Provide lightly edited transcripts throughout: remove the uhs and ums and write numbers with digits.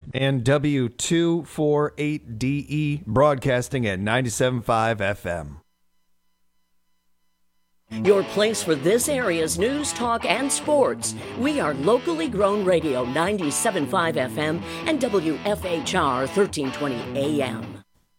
and W248DE broadcasting at 97.5 FM. Your place for this area's news, talk, and sports. We are locally grown radio 97.5 FM and WFHR 1320 AM.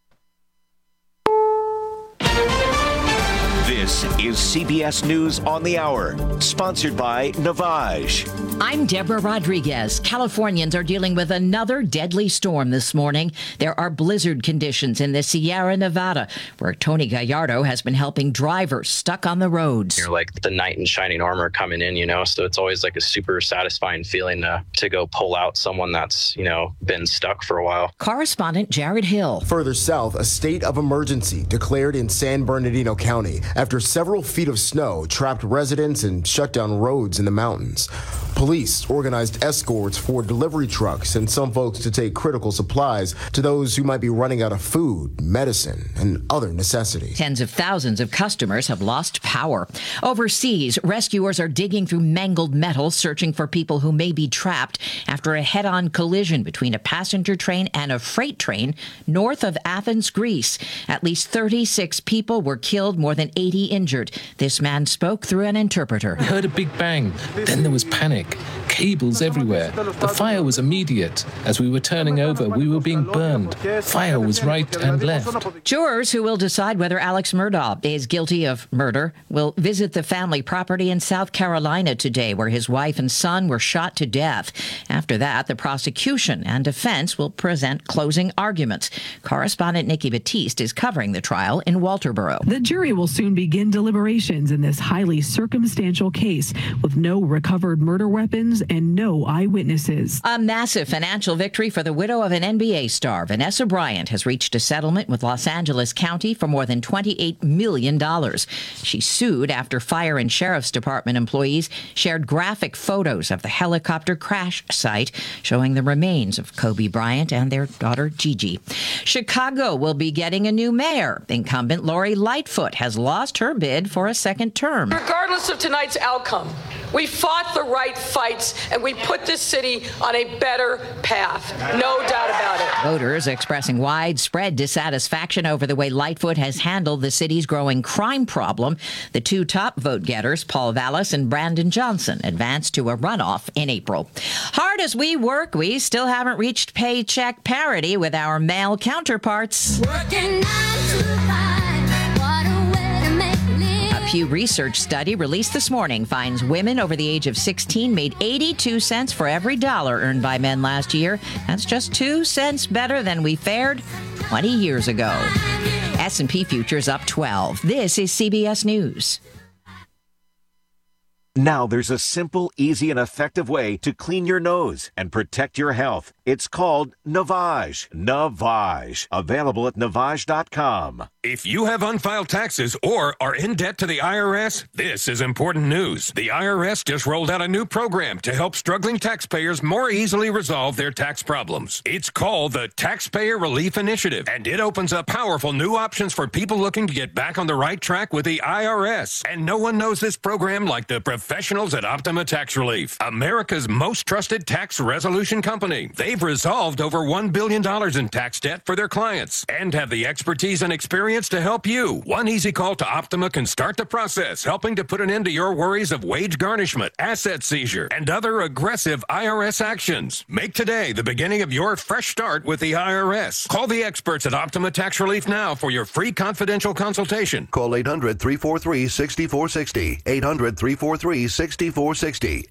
This is CBS News on the Hour, sponsored by Navage. I'm Deborah Rodriguez. Californians are dealing with another deadly storm this morning. There are blizzard conditions in the Sierra Nevada, where Tony Gallardo has been helping drivers stuck on the roads. You're like the knight in shining armor coming in, so it's always like a super satisfying feeling to go pull out someone that's, been stuck for a while. Correspondent Jared Hill. Further south, a state of emergency declared in San Bernardino County after several feet of snow trapped residents and shut down roads in the mountains. Police organized escorts for delivery trucks and some folks to take critical supplies to those who might be running out of food, medicine, and other necessities. Tens of thousands of customers have lost power. Overseas, rescuers are digging through mangled metal, searching for people who may be trapped after a head-on collision between a passenger train and a freight train north of Athens, Greece. At least 36 people were killed, more than 80 injured. This man spoke through an interpreter. We heard a big bang. Then there was panic. Cables everywhere. The fire was immediate. As we were turning over, we were being burned. Fire was right and left. Jurors who will decide whether Alex Murdaugh is guilty of murder will visit the family property in South Carolina today, where his wife and son were shot to death. After that, the prosecution and defense will present closing arguments. Correspondent Nikki Batiste is covering the trial in Walterboro. The jury will soon begin deliberations in this highly circumstantial case with no recovered murder weapons and no eyewitnesses. A massive financial victory for the widow of an NBA star. Vanessa Bryant has reached a settlement with Los Angeles County for more than $28 million. She sued after fire and sheriff's department employees shared graphic photos of the helicopter crash site showing the remains of Kobe Bryant and their daughter Gigi. Chicago will be getting a new mayor. Incumbent Lori Lightfoot has lost her bid for a second term. Regardless of tonight's outcome, we fought the right fights and we put this city on a better path. No doubt about it. Voters expressing widespread dissatisfaction over the way Lightfoot has handled the city's growing crime problem. The two top vote getters, Paul Vallis and Brandon Johnson, advanced to a runoff in April. Hard as we work, we still haven't reached paycheck parity with our male counterparts. Working 9 to 5, what a way to make a living. A Pew Research study released this morning finds women over the age of 16 made 82 cents for every dollar earned by men last year. That's just 2 cents better than we fared 20 years ago. S&P futures up 12. This is CBS News. Now there's a simple, easy, and effective way to clean your nose and protect your health. It's called Navage. Navage. Available at Navage.com. If you have unfiled taxes or are in debt to the IRS, this is important news. The IRS just rolled out a new program to help struggling taxpayers more easily resolve their tax problems. It's called the Taxpayer Relief Initiative, and it opens up powerful new options for people looking to get back on the right track with the IRS. And no one knows this program like the professionals at Optima Tax Relief, America's most trusted tax resolution company. They've resolved over $1 billion in tax debt for their clients and have the expertise and experience to help you. One easy call to Optima can start the process, helping to put an end to your worries of wage garnishment, asset seizure, and other aggressive IRS actions. Make today the beginning of your fresh start with the IRS. Call the experts at Optima Tax Relief now for your free confidential consultation. Call 800-343-6460. 800-343-6460.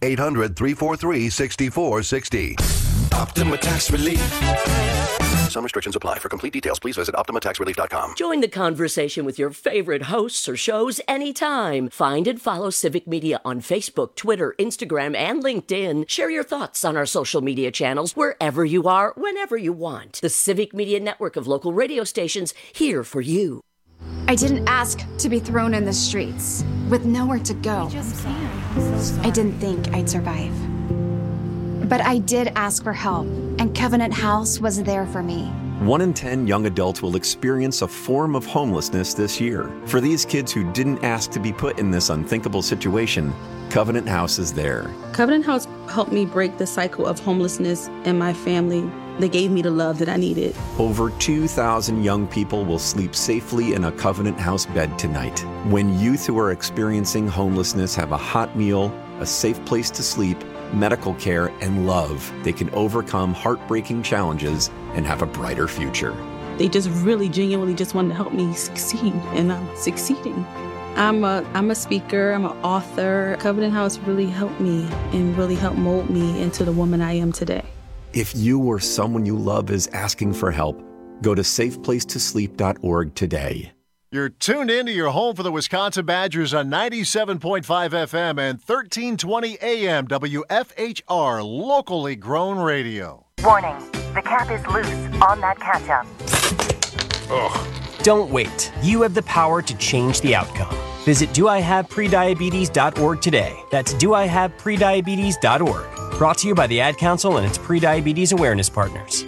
800-343-6460. Optima Tax Relief. Some restrictions apply. For complete details, please visit OptimaTaxRelief.com. Join the conversation with your favorite hosts or shows anytime. Find and follow Civic Media on Facebook, Twitter, Instagram, and LinkedIn. Share your thoughts on our social media channels wherever you are, whenever you want. The Civic Media network of local radio stations here for you. I didn't ask to be thrown in the streets with nowhere to go. I didn't think I'd survive. But I did ask for help, and Covenant House was there for me. 1 in 10 young adults will experience a form of homelessness this year. For these kids who didn't ask to be put in this unthinkable situation, Covenant House is there. Covenant House helped me break the cycle of homelessness in my family They gave me the love that I needed. Over 2,000 young people will sleep safely in a Covenant House bed tonight. When youth who are experiencing homelessness have a hot meal, a safe place to sleep, medical care, and love, they can overcome heartbreaking challenges and have a brighter future. They just really genuinely just wanted to help me succeed, and I'm succeeding. I'm a speaker, I'm an author. Covenant House really helped me and really helped mold me into the woman I am today. If you or someone you love is asking for help, go to safeplacetosleep.org today. You're tuned into your home for the Wisconsin Badgers on 97.5 FM and 1320 AM WFHR, locally grown radio. Warning, the cap is loose on that ketchup. Ugh. Don't wait. You have the power to change the outcome. Visit doihaveprediabetes.org today. That's doihaveprediabetes.org. Brought to you by the Ad Council and its pre-diabetes awareness partners.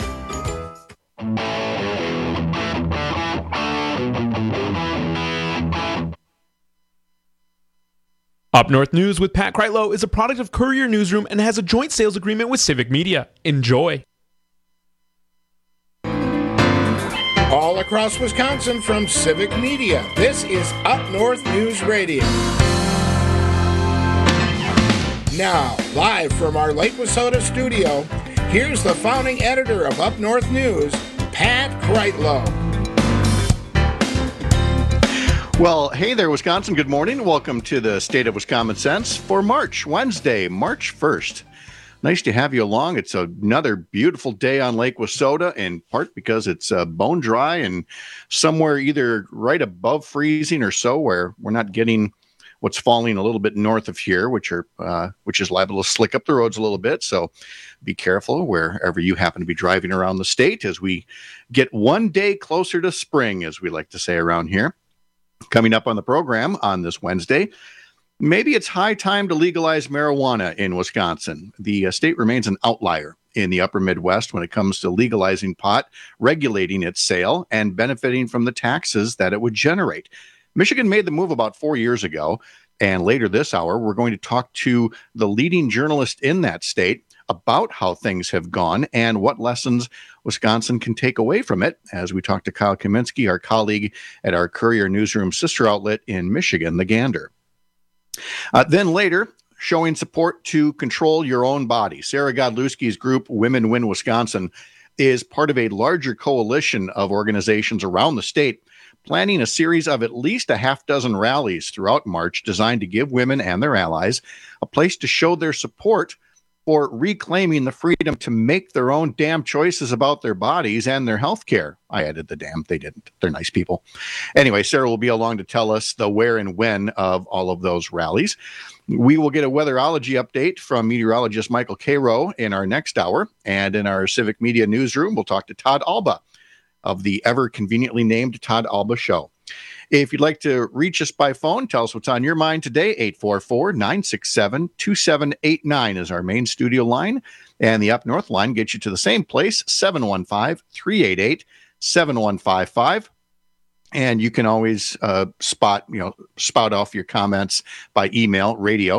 Up North News with Pat Kreitlow is a product of Courier Newsroom and has a joint sales agreement with Civic Media. Enjoy. All across Wisconsin from Civic Media, this is Up North News Radio. Now, live from our Lake Wissota studio, here's the founding editor of Up North News, Pat Kreitlow. Well, hey there, Wisconsin. Good morning. Welcome to the State of Wisconsin Sense for Wednesday, March 1st. Nice to have you along. It's another beautiful day on Lake Wissota, in part because it's bone dry and somewhere either right above freezing or so, where we're not getting what's falling a little bit north of here, which is liable to slick up the roads a little bit. So be careful wherever you happen to be driving around the state as we get one day closer to spring, as we like to say around here. Coming up on the program on this Wednesday, maybe it's high time to legalize marijuana in Wisconsin. The state remains an outlier in the upper Midwest when it comes to legalizing pot, regulating its sale, and benefiting from the taxes that it would generate. Michigan made the move about 4 years ago, and later this hour, we're going to talk to the leading journalist in that state about how things have gone and what lessons Wisconsin can take away from it, as we talk to Kyle Kaminsky, our colleague at our Courier Newsroom sister outlet in Michigan, The Gander. Then later, showing support to control your own body. Sarah Godlewski's group, Women Win Wisconsin, is part of a larger coalition of organizations around the state, planning a series of at least a half dozen rallies throughout March designed to give women and their allies a place to show their support for reclaiming the freedom to make their own damn choices about their bodies and their health care. I added the damn. They didn't. They're nice people. Anyway, Sarah will be along to tell us the where and when of all of those rallies. We will get a weatherology update from meteorologist Michael Cairo in our next hour. And in our Civic Media newsroom, we'll talk to Todd Alba of the ever conveniently named Todd Alba Show. If you'd like to reach us by phone, tell us what's on your mind today. 844-967-2789 is our main studio line. And the Up North line gets you to the same place, 715-388-7155. And you can always spout off your comments by email,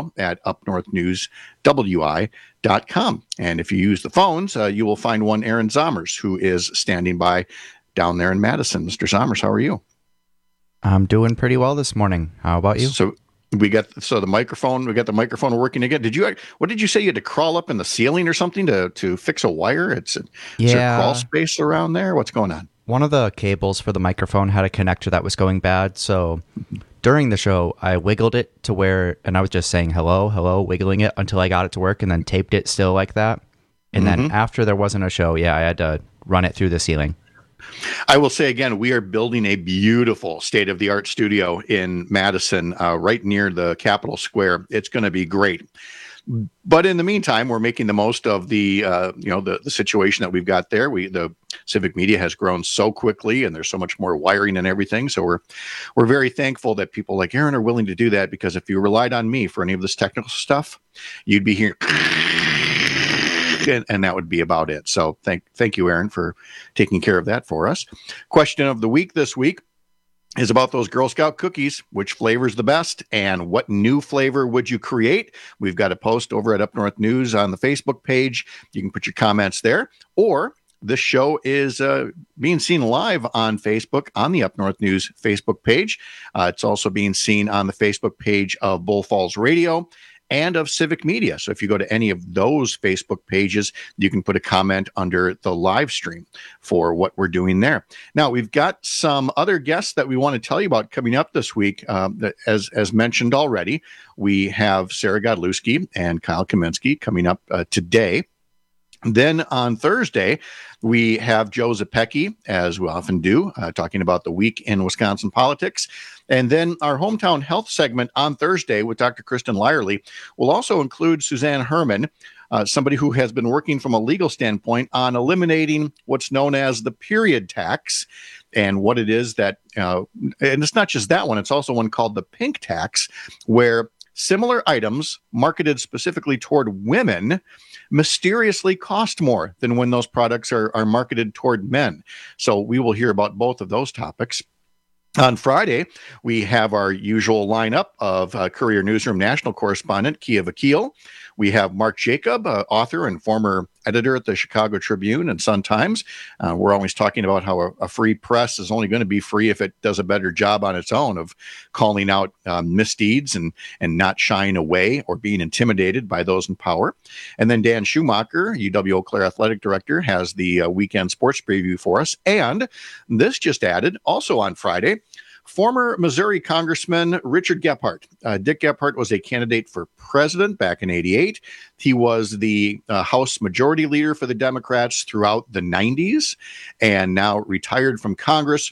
radio@upnorthnewswi.com. And if you use the phones, you will find one Aaron Zomers, who is standing by down there in Madison. Mr. Zomers, how are you? I'm doing pretty well this morning. How about you? So we got the microphone. We got the microphone working again. What did you say? You had to crawl up in the ceiling or something to fix a wire? Is there crawl space around there? What's going on? One of the cables for the microphone had a connector that was going bad. So during the show, I wiggled it to where, and I was just saying hello, hello, wiggling it until I got it to work, and then taped it still like that. And then after there wasn't a show, I had to run it through the ceiling. I will say again, we are building a beautiful state-of-the-art studio in Madison, right near the Capitol Square. It's going to be great. But in the meantime, we're making the most of the situation that we've got there. The Civic Media has grown so quickly, and there's so much more wiring and everything. So we're very thankful that people like Aaron are willing to do that, because if you relied on me for any of this technical stuff, you'd be here. And that would be about it. So thank you, Aaron, for taking care of that for us. Question of the week this week is about those Girl Scout cookies. Which flavor is the best, and what new flavor would you create? We've got a post over at Up North News on the Facebook page. You can put your comments there, or this show is being seen live on Facebook on the Up North News Facebook page. It's also being seen on the Facebook page of Bull Falls Radio and of Civic Media. So if you go to any of those Facebook pages, you can put a comment under the live stream for what we're doing there. Now, we've got some other guests that we want to tell you about coming up this week. As mentioned already, we have Sarah Godlewski and Kyle Kaminsky coming up today. Then on Thursday, we have Joe Zepecki, as we often do, talking about the week in Wisconsin politics. And then our hometown health segment on Thursday with Dr. Kristen Lyerly will also include Suzanne Herman, somebody who has been working from a legal standpoint on eliminating what's known as the period tax, and what it is that, and it's not just that one, it's also one called the pink tax, where similar items marketed specifically toward women mysteriously cost more than when those products are marketed toward men. So we will hear about both of those topics. On Friday, we have our usual lineup of Courier Newsroom national correspondent Kia Vakil. We have Mark Jacob, author and former editor at the Chicago Tribune and Sun-Times. We're always talking about how a free press is only going to be free if it does a better job on its own of calling out misdeeds and not shying away or being intimidated by those in power. And then Dan Schumacher, UW Eau Claire athletic director, has the weekend sports preview for us. And this just added, also on Friday, former Missouri Congressman Richard Gephardt. Dick Gephardt was a candidate for president back in '88. He was the House Majority Leader for the Democrats throughout the 90s and now retired from Congress.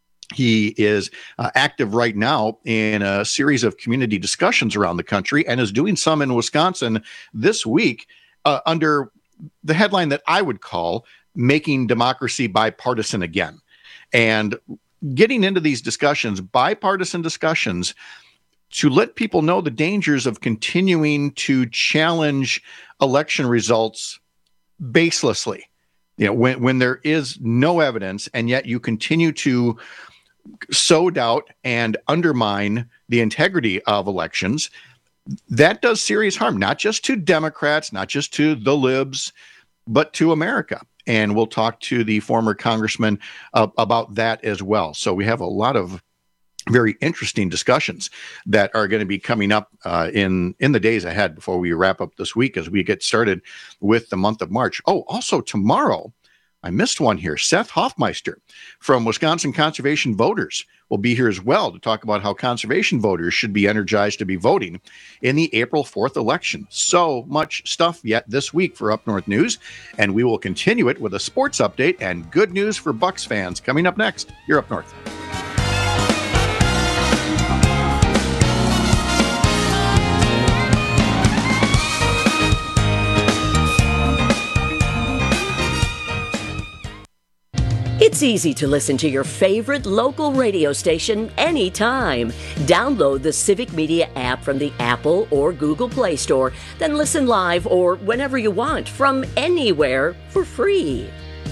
He is active right now in a series of community discussions around the country and is doing some in Wisconsin this week under the headline that I would call Making Democracy Bipartisan Again. And getting into these discussions, bipartisan discussions, to let people know the dangers of continuing to challenge election results baselessly. You know, when there is no evidence and yet you continue to sow doubt and undermine the integrity of elections, that does serious harm, not just to Democrats, not just to the libs, but to America. And we'll talk to the former congressman about that as well. So we have a lot of very interesting discussions that are going to be coming up in the days ahead before we wrap up this week as we get started with the month of March. Oh, also tomorrow, I missed one here. Seth Hoffmeister from Wisconsin Conservation Voters will be here as well to talk about how conservation voters should be energized to be voting in the April 4th election. So much stuff yet this week for Up North News, and we will continue it with a sports update and good news for Bucks fans coming up next. You're Up North. It's easy to listen to your favorite local radio station anytime. Download the Civic Media app from the Apple or Google Play Store, then listen live or whenever you want from anywhere for free.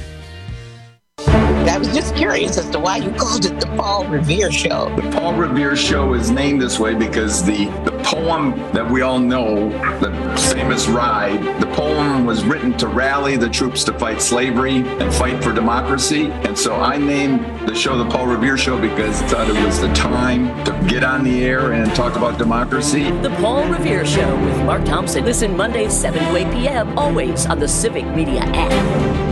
I was just curious as to why you called it the Paul Revere Show. The Paul Revere Show is named this way because the poem that we all know, the famous Ride, the poem was written to rally the troops to fight slavery and fight for democracy. And so I named the show the Paul Revere Show because I thought it was the time to get on the air and talk about democracy. The Paul Revere Show with Mark Thompson. Listen Mondays 7 to 8 p.m. always on the Civic Media app.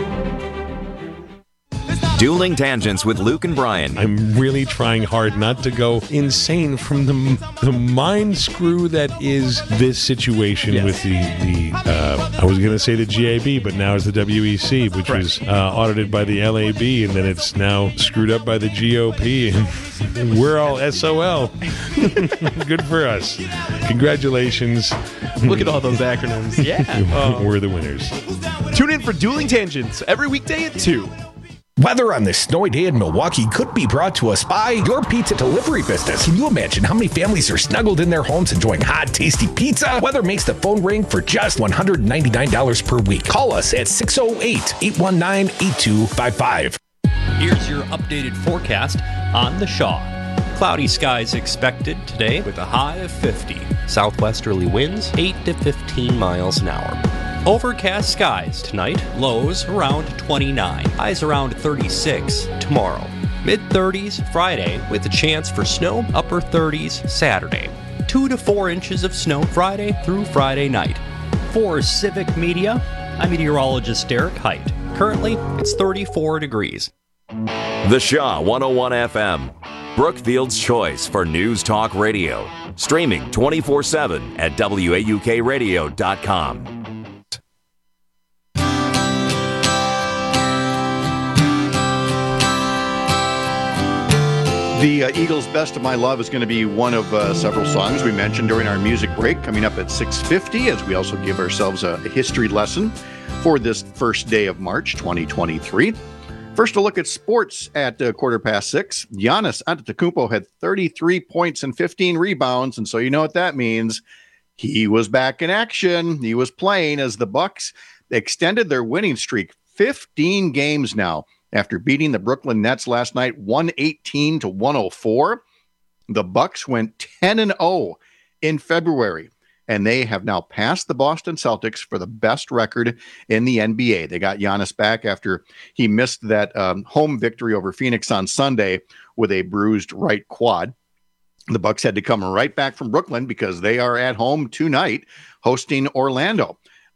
Dueling Tangents with Luke and Brian. I'm really trying hard not to go insane from the mind screw that is this situation with the I was going to say the GAB, but now it's the WEC, which was audited by the LAB, and then it's now screwed up by the GOP, and we're all SOL. Good for us. Congratulations. Look at all those acronyms. Yeah. We're the winners. Tune in for Dueling Tangents every weekday at 2. Weather on this snowy day in Milwaukee could be brought to us by your pizza delivery business. Can you imagine how many families are snuggled in their homes enjoying hot, tasty pizza? Weather makes the phone ring for just $199 per week. Call us at 608-819-8255. Here's your updated forecast on the Shaw. Cloudy skies expected today with a high of 50. Southwesterly winds 8 to 15 miles an hour. Overcast skies tonight, lows around 29, highs around 36 tomorrow. Mid-30s Friday with a chance for snow, upper 30s Saturday. 2 to 4 inches of snow Friday through Friday night. For Civic Media, I'm meteorologist Derek Height. Currently, it's 34 degrees. The Shaw 101 FM, Brookfield's choice for news talk radio. Streaming 24/7 at WAUKradio.com. The Eagles' Best of My Love is going to be one of several songs we mentioned during our music break, coming up at 6:50, as we also give ourselves a history lesson for this first day of March 2023. First, a look at sports at 6:15. Giannis Antetokounmpo had 33 points and 15 rebounds, and so you know what that means. He was back in action. He was playing as the Bucks extended their winning streak 15 games now. After beating the Brooklyn Nets last night, 118-104, the Bucks went 10-0 in February, and they have now passed the Boston Celtics for the best record in the NBA. They got Giannis back after he missed that home victory over Phoenix on Sunday with a bruised right quad. The Bucks had to come right back from Brooklyn because they are at home tonight hosting Orlando.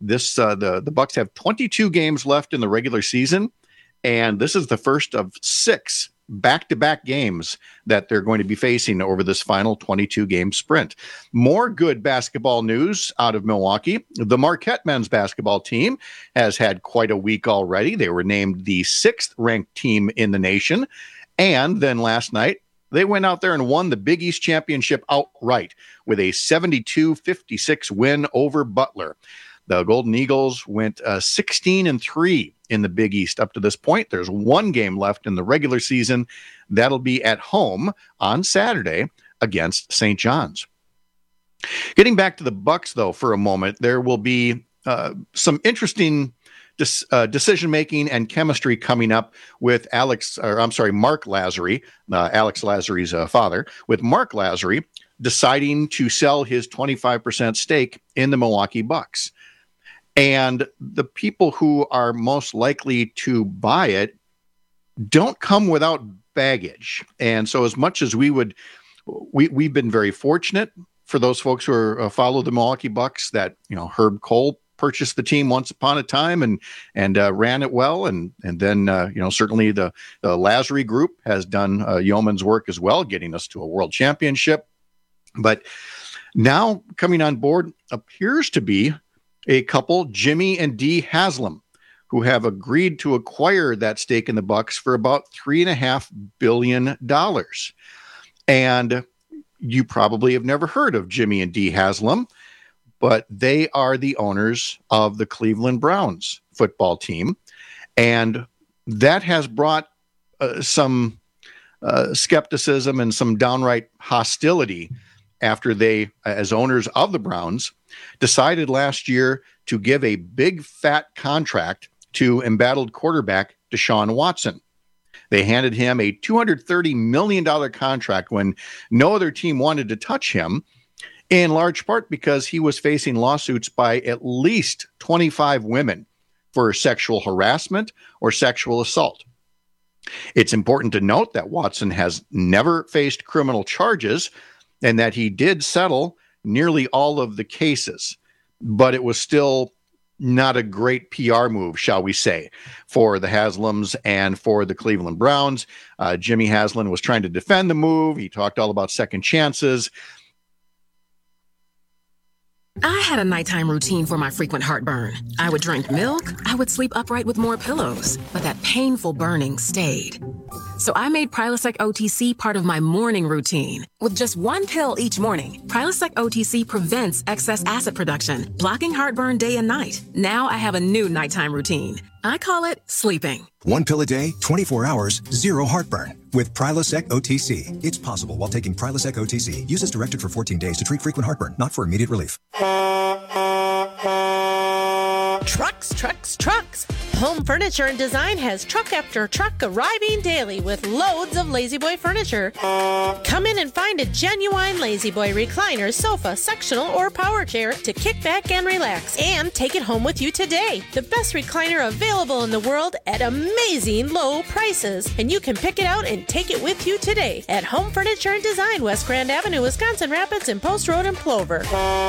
The Bucks have 22 games left in the regular season. And this is the first of 6 back-to-back games that they're going to be facing over this final 22-game sprint. More good basketball news out of Milwaukee. The Marquette men's basketball team has had quite a week already. They were named the 6th-ranked team in the nation. And then last night, they went out there and won the Big East Championship outright with a 72-56 win over Butler. The Golden Eagles went 16-3 in the Big East up to this point. There's one game left in the regular season. That'll be at home on Saturday against St. John's. Getting back to the Bucks, though, for a moment, there will be some interesting decision-making and chemistry coming up with Mark Lazary, Alex Lazary's father, with Mark Lazary deciding to sell his 25% stake in the Milwaukee Bucks. And the people who are most likely to buy it don't come without baggage. And so as much as we've been very fortunate for those folks who follow the Milwaukee Bucks that, Herb Cole purchased the team once upon a time and ran it well. And then, certainly the Lazary group has done yeoman's work as well, getting us to a world championship. But now coming on board appears to be a couple, Jimmy and Dee Haslam, who have agreed to acquire that stake in the Bucks for about $3.5 billion. And you probably have never heard of Jimmy and Dee Haslam, but they are the owners of the Cleveland Browns football team. And that has brought some skepticism and some downright hostility after they, as owners of the Browns, decided last year to give a big fat contract to embattled quarterback Deshaun Watson. They handed him a $230 million contract when no other team wanted to touch him, in large part because he was facing lawsuits by at least 25 women for sexual harassment or sexual assault. It's important to note that Watson has never faced criminal charges and that he did settle nearly all of the cases, but it was still not a great PR move, shall we say, for the Haslams and for the Cleveland Browns. Jimmy Haslam was trying to defend the move. He talked all about second chances. I had a nighttime routine for my frequent heartburn. I would drink milk, I would sleep upright with more pillows, but that painful burning stayed. So I made Prilosec OTC part of my morning routine. With just one pill each morning, Prilosec OTC prevents excess acid production, blocking heartburn day and night. Now I have a new nighttime routine. I call it sleeping. 1 pill a day, 24 hours, 0 heartburn. With Prilosec OTC. It's possible while taking Prilosec OTC. Use as directed for 14 days to treat frequent heartburn, not for immediate relief. Trucks, trucks, trucks. Home Furniture and Design has truck after truck arriving daily with loads of La-Z-Boy furniture. Come in and find a genuine La-Z-Boy recliner, sofa, sectional, or power chair to kick back and relax, and take it home with you today. The best recliner available in the world at amazing low prices, and you can pick it out and take it with you today at Home Furniture and Design, West Grand Avenue, Wisconsin Rapids, and Post Road in Plover.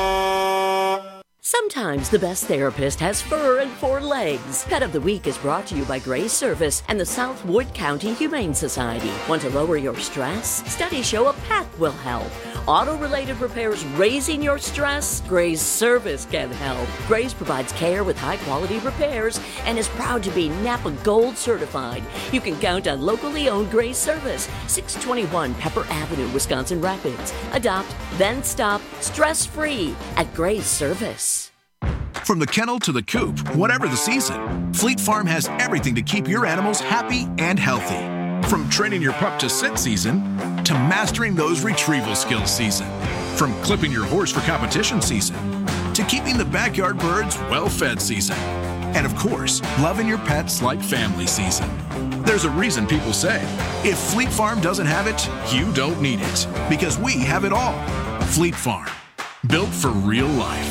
Sometimes the best therapist has fur and 4 legs. Pet of the Week is brought to you by Gray's Service and the Southwood County Humane Society. Want to lower your stress? Studies show a pet will help. Auto-related repairs raising your stress? Gray's Service can help. Gray's provides care with high-quality repairs and is proud to be Napa Gold certified. You can count on locally owned Gray's Service, 621 Pepper Avenue, Wisconsin Rapids. Adopt, then stop, stress-free at Gray's Service. From the kennel to the coop, whatever the season, Fleet Farm has everything to keep your animals happy and healthy. From training your pup to sit season, to mastering those retrieval skills season. From clipping your horse for competition season, to keeping the backyard birds well-fed season. And of course, loving your pets like family season. There's a reason people say, if Fleet Farm doesn't have it, you don't need it. Because we have it all. Fleet Farm, built for real life.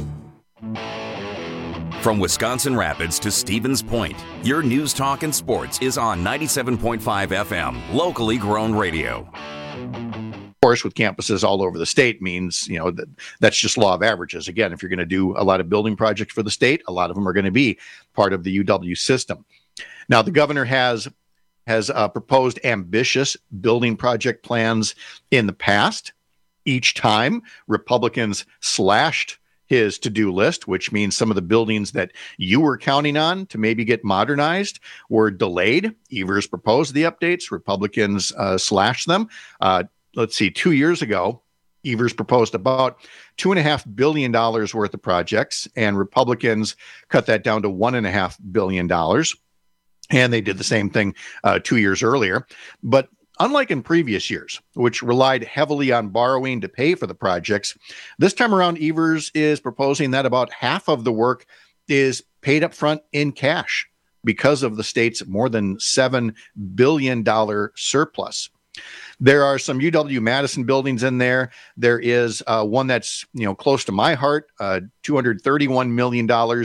From Wisconsin Rapids to Stevens Point, your news, talk, and sports is on 97.5 FM, locally grown radio. Of course, with campuses all over the state means, that's just law of averages. Again, if you're going to do a lot of building projects for the state, a lot of them are going to be part of the UW system. Now, the governor has proposed ambitious building project plans in the past. Each time, Republicans slashed his to-do list, which means some of the buildings that you were counting on to maybe get modernized were delayed. Evers proposed the updates. Republicans slashed them. 2 years ago, Evers proposed about $2.5 billion worth of projects, and Republicans cut that down to $1.5 billion. And they did the same thing 2 years earlier. But unlike in previous years, which relied heavily on borrowing to pay for the projects, this time around Evers is proposing that about half of the work is paid up front in cash because of the state's more than $7 billion surplus. There are some UW-Madison buildings in there. There is one that's close to my heart, $231 million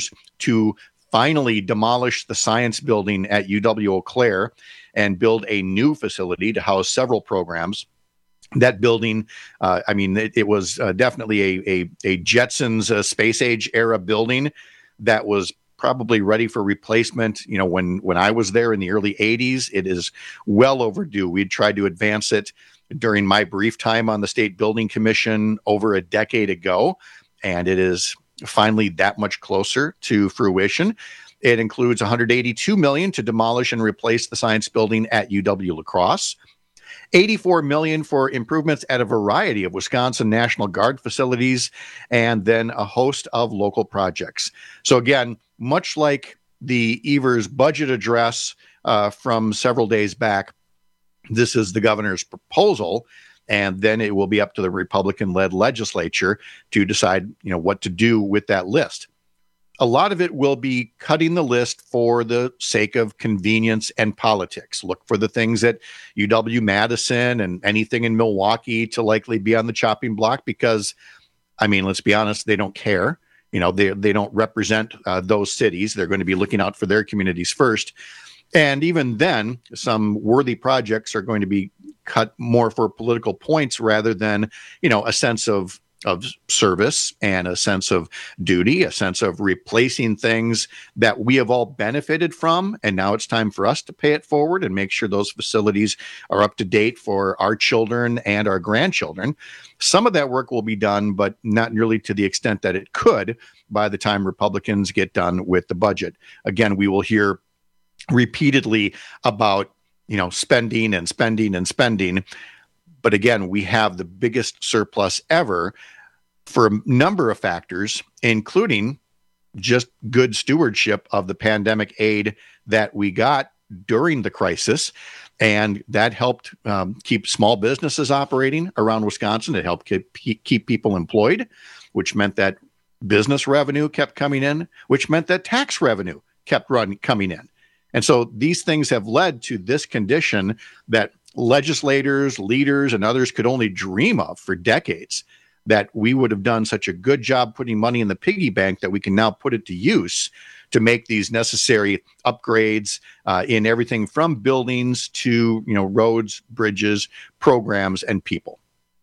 to finally demolish the science building at UW-Eau Claire and build a new facility to house several programs. That building, it was definitely a Jetsons space age era building that was probably ready for replacement. When I was there in the early 80s, it is well overdue. We'd tried to advance it during my brief time on the State Building Commission over a decade ago, and it is finally that much closer to fruition. It includes $182 million to demolish and replace the science building at UW-La Crosse, $84 million for improvements at a variety of Wisconsin National Guard facilities, and then a host of local projects. So again, much like the Evers budget address from several days back, this is the governor's proposal, and then it will be up to the Republican-led legislature to decide, what to do with that list. A lot of it will be cutting the list for the sake of convenience and politics. Look for the things at UW-Madison and anything in Milwaukee to likely be on the chopping block because, let's be honest, they don't care. They don't represent those cities. They're going to be looking out for their communities first. And even then, some worthy projects are going to be cut more for political points rather than, a sense of service and a sense of duty, a sense of replacing things that we have all benefited from. And now it's time for us to pay it forward and make sure those facilities are up to date for our children and our grandchildren. Some of that work will be done, but not nearly to the extent that it could by the time Republicans get done with the budget. Again, we will hear repeatedly about, spending and spending and spending. But again, we have the biggest surplus ever for a number of factors, including just good stewardship of the pandemic aid that we got during the crisis. And that helped keep small businesses operating around Wisconsin. It helped keep people employed, which meant that business revenue kept coming in, which meant that tax revenue kept coming in. And so these things have led to this condition that legislators, leaders, and others could only dream of for decades, that we would have done such a good job putting money in the piggy bank that we can now put it to use to make these necessary upgrades in everything from buildings to, roads, bridges, programs, and people.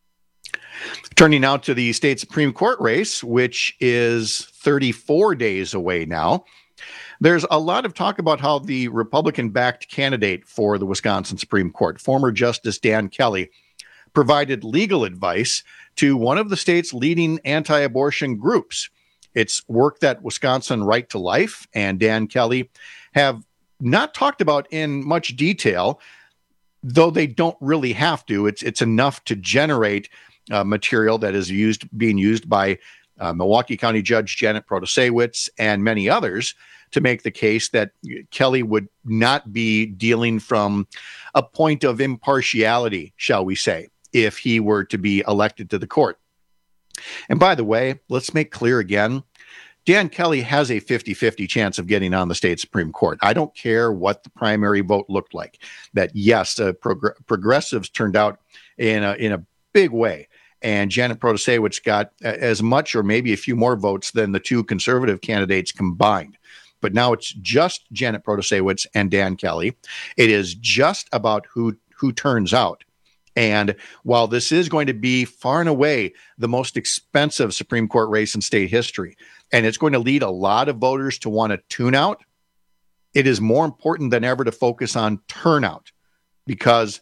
Turning now to the state Supreme Court race, which is 34 days away now. There's a lot of talk about how the Republican-backed candidate for the Wisconsin Supreme Court, former Justice Dan Kelly, provided legal advice to one of the state's leading anti-abortion groups. It's work that Wisconsin Right to Life and Dan Kelly have not talked about in much detail, though they don't really have to. It's enough to generate material that is being used by Milwaukee County Judge Janet Protasiewicz and many others to make the case that Kelly would not be dealing from a point of impartiality, shall we say, if he were to be elected to the court. And by the way, let's make clear again, Dan Kelly has a 50-50 chance of getting on the state Supreme Court. I don't care what the primary vote looked like. That, yes, progressives turned out in a big way. And Janet Protasiewicz got as much or maybe a few more votes than the two conservative candidates combined. But now it's just Janet Protasiewicz and Dan Kelly. It is just about who turns out. And while this is going to be far and away the most expensive Supreme Court race in state history, and it's going to lead a lot of voters to want to tune out, it is more important than ever to focus on turnout. Because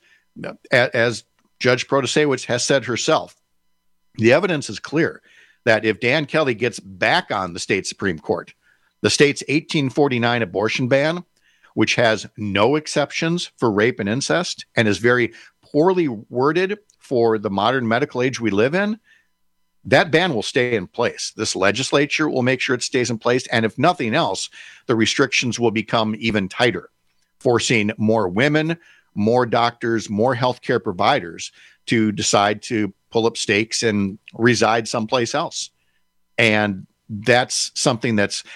as Judge Protasiewicz has said herself, the evidence is clear that if Dan Kelly gets back on the state Supreme Court, the state's 1849 abortion ban, which has no exceptions for rape and incest and is very poorly worded for the modern medical age we live in, that ban will stay in place. This legislature will make sure it stays in place. And if nothing else, the restrictions will become even tighter, forcing more women, more doctors, more healthcare providers to decide to pull up stakes and reside someplace else. And that's something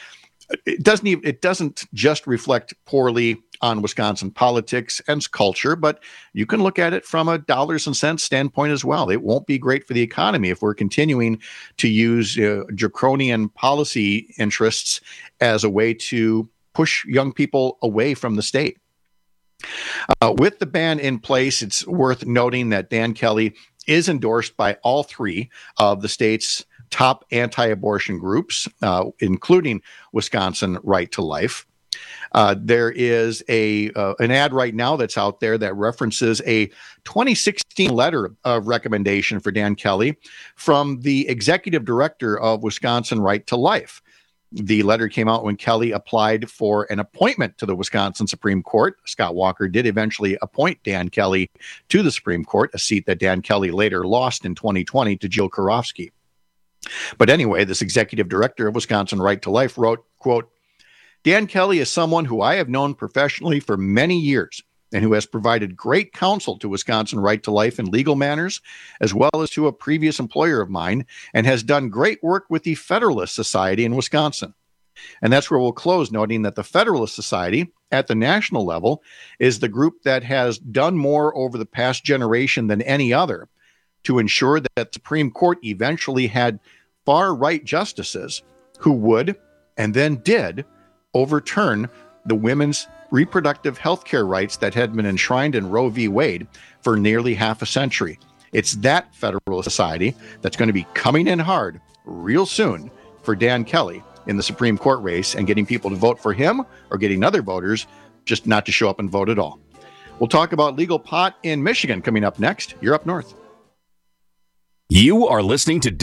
it doesn't just reflect poorly on Wisconsin politics and culture, but you can look at it from a dollars and cents standpoint as well. It won't be great for the economy if we're continuing to use draconian policy interests as a way to push young people away from the state. With the ban in place, it's worth noting that Dan Kelly is endorsed by all three of the state's top anti-abortion groups, including Wisconsin Right to Life. There is an ad right now that's out there that references a 2016 letter of recommendation for Dan Kelly from the executive director of Wisconsin Right to Life. The letter came out when Kelly applied for an appointment to the Wisconsin Supreme Court. Scott Walker did eventually appoint Dan Kelly to the Supreme Court, a seat that Dan Kelly later lost in 2020 to Jill Karofsky. But anyway, this executive director of Wisconsin Right to Life wrote, quote, Dan Kelly is someone who I have known professionally for many years and who has provided great counsel to Wisconsin Right to Life in legal matters, as well as to a previous employer of mine, and has done great work with the Federalist Society in Wisconsin. And that's where we'll close, noting that the Federalist Society at the national level is the group that has done more over the past generation than any other to ensure that the Supreme Court eventually had far-right justices who would, and then did, overturn the women's reproductive health care rights that had been enshrined in Roe v. Wade for nearly half a century. It's that Federalist Society that's going to be coming in hard real soon for Dan Kelly in the Supreme Court race and getting people to vote for him or getting other voters just not to show up and vote at all. We'll talk about legal pot in Michigan coming up next. You're up north. You are listening to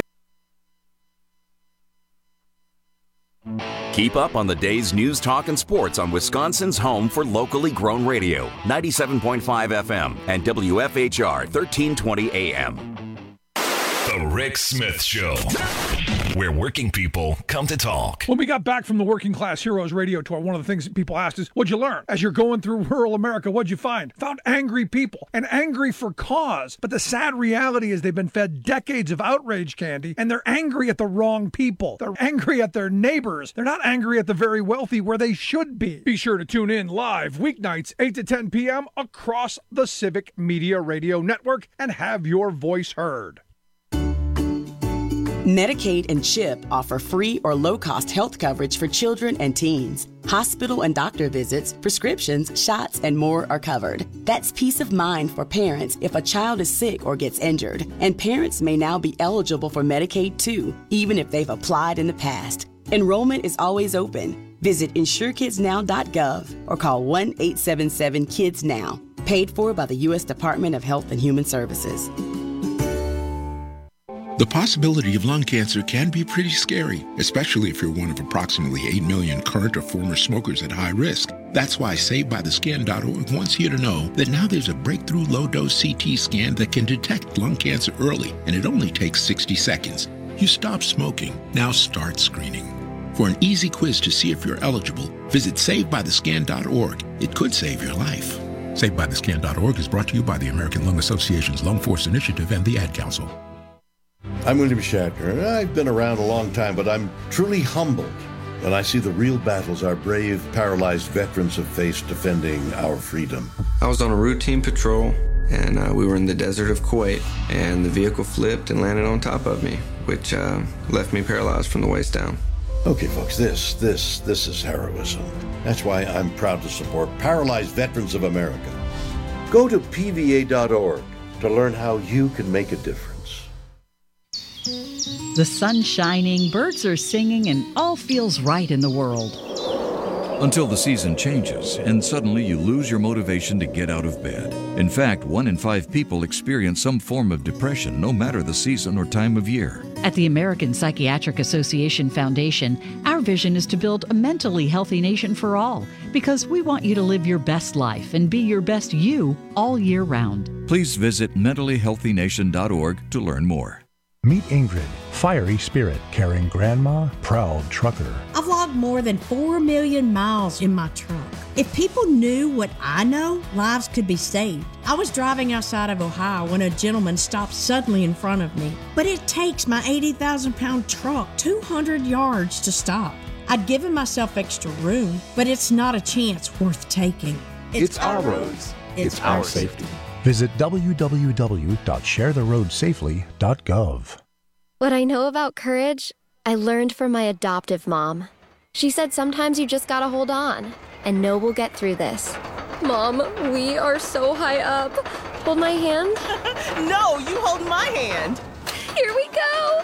Keep up on the day's news, talk, and sports on Wisconsin's home for locally grown radio, 97.5 FM and WFHR 1320 AM. The Rick Smith Show. where working people come to talk. When we got back from the Working Class Heroes radio tour, one of the things that people asked is, what'd you learn? As you're going through rural America, what'd you find? Found angry people, and angry for cause. But the sad reality is they've been fed decades of outrage candy, and they're angry at the wrong people. They're angry at their neighbors. They're not angry at the very wealthy where they should be. Be sure to tune in live weeknights 8 to 10 p.m. across the Civic Media Radio Network and have your voice heard. Medicaid and CHIP offer free or low-cost health coverage for children and teens. Hospital and doctor visits, prescriptions, shots, and more are covered. That's peace of mind for parents if a child is sick or gets injured. And parents may now be eligible for Medicaid too, even if they've applied in the past. Enrollment is always open. Visit InsureKidsNow.gov or call 1-877-KIDS-NOW. Paid for by the U.S. Department of Health and Human Services. The possibility of lung cancer can be pretty scary, especially if you're one of approximately 8 million current or former smokers at high risk. That's why SaveByTheScan.org wants you to know that now there's a breakthrough low-dose CT scan that can detect lung cancer early, and it only takes 60 seconds. You stop smoking, now start screening. For an easy quiz to see if you're eligible, visit SaveByTheScan.org. It could save your life. SaveByTheScan.org is brought to you by the American Lung Association's Lung Force Initiative and the Ad Council. I'm William Shatner, and I've been around a long time, but I'm truly humbled when I see the real battles our brave, paralyzed veterans have faced defending our freedom. I was on a routine patrol, and we were in the desert of Kuwait, and the vehicle flipped and landed on top of me, which left me paralyzed from the waist down. Okay, folks, this is heroism. That's why I'm proud to support Paralyzed Veterans of America. Go to PVA.org to learn how you can make a difference. The sun's shining, birds are singing, and all feels right in the world. Until the season changes, and suddenly you lose your motivation to get out of bed. In fact, 1 in 5 people experience some form of depression, no matter the season or time of year. At the American Psychiatric Association Foundation, our vision is to build a mentally healthy nation for all, because we want you to live your best life and be your best you all year round. Please visit mentallyhealthynation.org to learn more. Meet Ingrid, fiery spirit, carrying grandma, proud trucker. I've logged more than 4 million miles in my truck. If people knew what I know, lives could be saved. I was driving outside of Ohio when a gentleman stopped suddenly in front of me. But it takes my 80,000-pound truck 200 yards to stop. I'd given myself extra room, but it's not a chance worth taking. It's our roads. It's our safety. Visit www.sharetheroadsafely.gov. What I know about courage, I learned from my adoptive mom. She said sometimes you just gotta hold on and know we'll get through this. Mom, we are so high up. Hold my hand. No, you hold my hand. Here we go.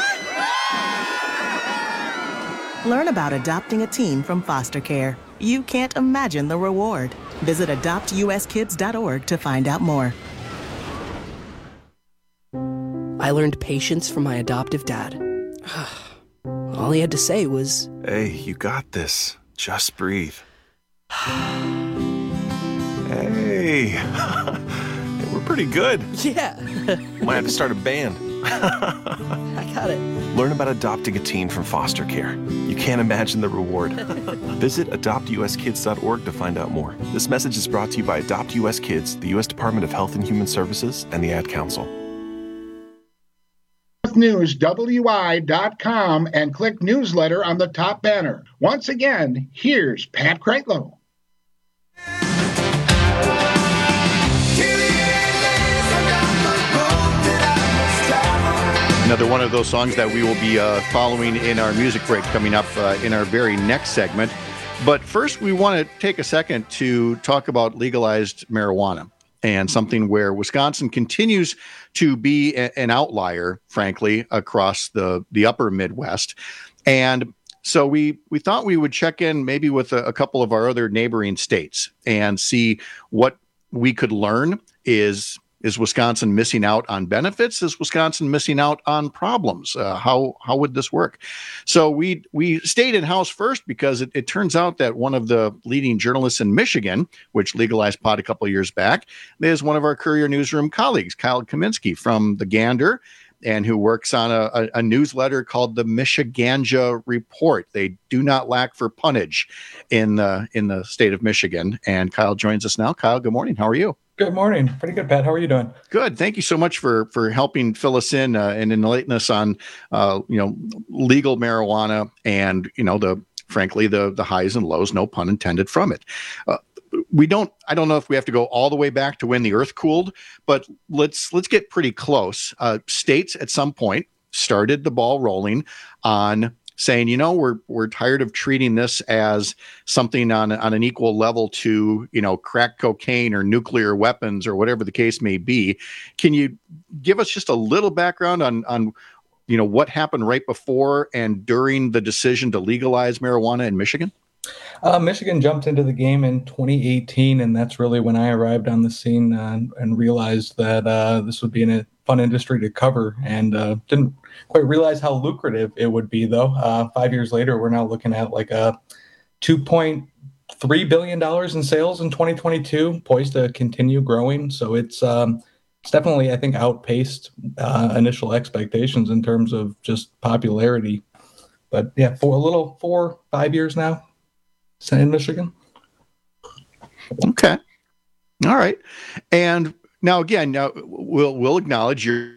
Learn about adopting a teen from foster care. You can't imagine the reward. Visit adoptuskids.org to find out more. I learned patience from my adoptive dad. All he had to say was, "Hey, you got this. Just breathe." Hey, we're pretty good. Yeah. Might have to start a band. I got it. Learn about adopting a teen from foster care. You can't imagine the reward. Visit adoptuskids.org to find out more. This message is brought to you by Adopt US Kids, the U.S. Department of Health and Human Services, and the Ad Council. NewsWI.com and click newsletter on the top banner. Once again, here's Pat Kreitlow. Another one of those songs that we will be following in our music break coming up in our very next segment. But first, we want to take a second to talk about legalized marijuana, and something where Wisconsin continues to be an outlier, frankly, across the upper Midwest. And so we thought we would check in maybe with a couple of our other neighboring states and see what we could learn. Is Wisconsin missing out on benefits? Is Wisconsin missing out on problems? How would this work? So we stayed in-house first because it turns out that one of the leading journalists in Michigan, which legalized pot a couple of years back, is one of our Courier Newsroom colleagues, Kyle Kaminsky from The Gander. and who works on a newsletter called the Michiganja Report. They do not lack for punnage in the state of Michigan. And Kyle joins us now. Kyle, good morning. How are you? Good morning. Pretty good, Pat. How are you doing? Good. Thank you so much for helping fill us in and enlighten us on legal marijuana and frankly the highs and lows, no pun intended, from it. I don't know if we have to go all the way back to when the earth cooled, but let's get pretty close. States at some point started the ball rolling on saying, we're tired of treating this as something on an equal level to, crack cocaine or nuclear weapons or whatever the case may be. Can you give us just a little background on what happened right before and during the decision to legalize marijuana in Michigan? Michigan jumped into the game in 2018, and that's really when I arrived on the scene and realized that this would be a fun industry to cover, and didn't quite realize how lucrative it would be, though. 5 years later, we're now looking at like a $2.3 billion in sales in 2022, poised to continue growing. So it's definitely, I think, outpaced initial expectations in terms of just popularity. But yeah, for 4-5 years now in Michigan. Okay. All right. And now again, we'll acknowledge your